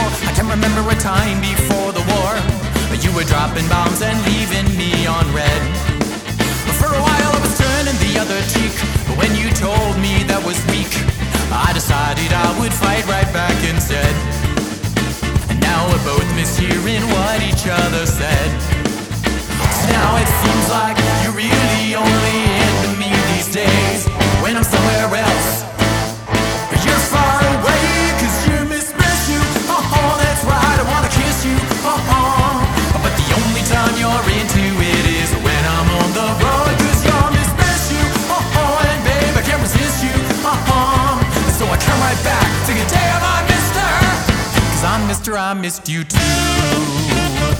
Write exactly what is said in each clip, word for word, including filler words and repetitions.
I can remember a time before the war, you were dropping bombs and leaving me on red. For a while I was turning the other cheek, but when you told me that was weak, I decided I would fight right back instead. And now we're both mishearing what each other said. So now it seems like you're really only into me these days when I'm somewhere else. You're far away cause you miss you. Oh, that's right, I wanna kiss you. Oh, but the only time you're into it is when I'm on the road, cause you're miss you. Oh, and babe, I can't resist you. Oh, so I come right back to your damn I missed her, cause I'm Mister I missed you too.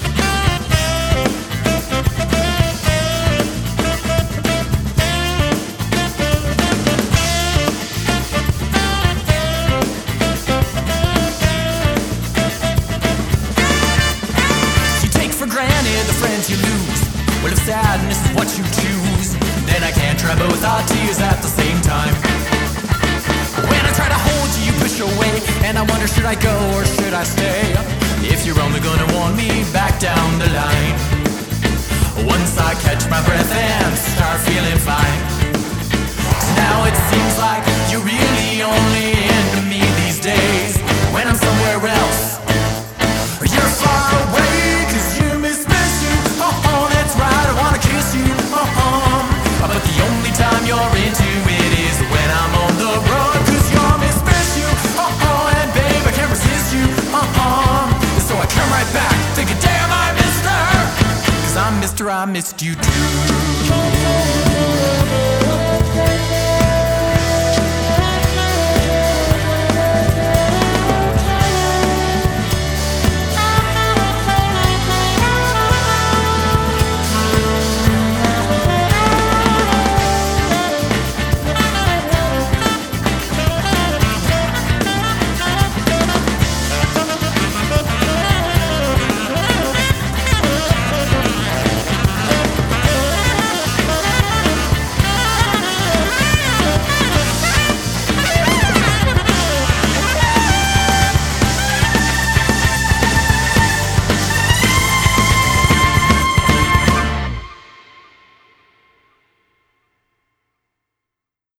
The friends you lose, well if sadness is what you choose, then I can't try both our tears at the same time. When I try to hold you, you push away, and I wonder should I go or should I stay, if you're only gonna want me back down the line. Once I catch my breath and start feeling fine. So now it seems like you're really only into me these days when I'm somewhere else. You're far away cause you but the only time you're into it is when I'm on the road, cause you're miss you. Oh, and babe, I can't resist you. Oh, so I come right back thinking, damn, I missed her, cause I'm Mister I missed you too.